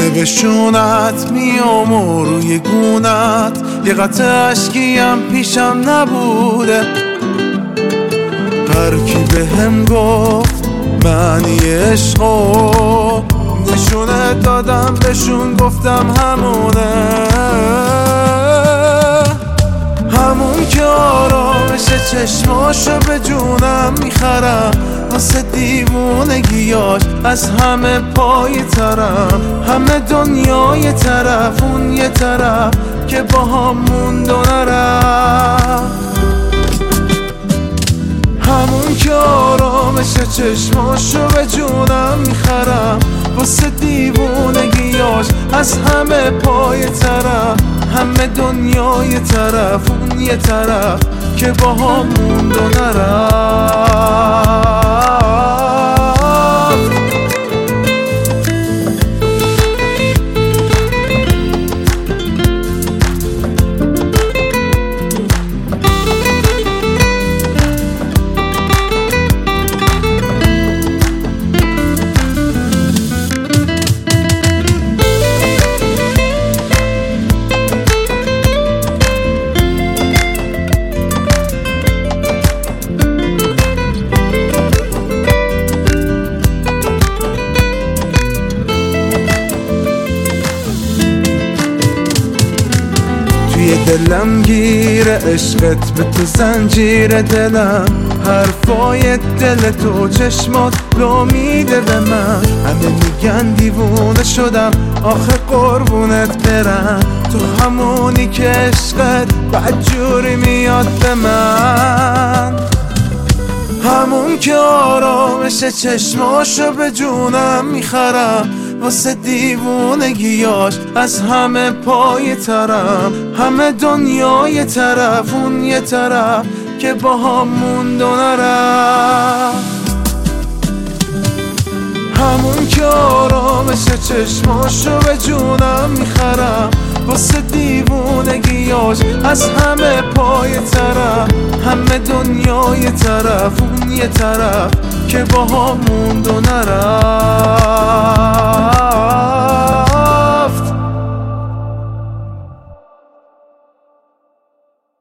بشونت میام و روی گونت یه قطع عشقیم پیشم نبوده. هر کی بهم گفت معنی عشقو نشونه دادم بهشون گفتم همونه، همون که آرامش چشماشو به جونم میخرم، واسه دیوونگیاش از همه پای ترم، همه دنیای طرف اون یه طرف که با هم موند و نرم، همون که آرامش چشماشو به جونم میخرم، واسه دیوونگیاش از همه پای طرف، همه دنیای طرف اون یه طرف که با هم موند و نرفت. توی دلم گیر عشقت به تو زنجیر دلم، حرفای دل تو چشمات لو میده به من، همه میگن دیوونه شدم آخه قربونت برم، تو همونی که عشقت بدجوری میاد به من، همون که آرامش چشماشو به جونم میخرم، واسه دیوونگیاش از همه پای ترم، همه دنیای طرف اون یه طرف که با هم موند و نرفت، همون که آرامش چشماشو به جونم میخرم، واسه دیوونگیاش از همه پای طرف، همه دنیای طرف اون یه طرف که با هم موند و نرفت.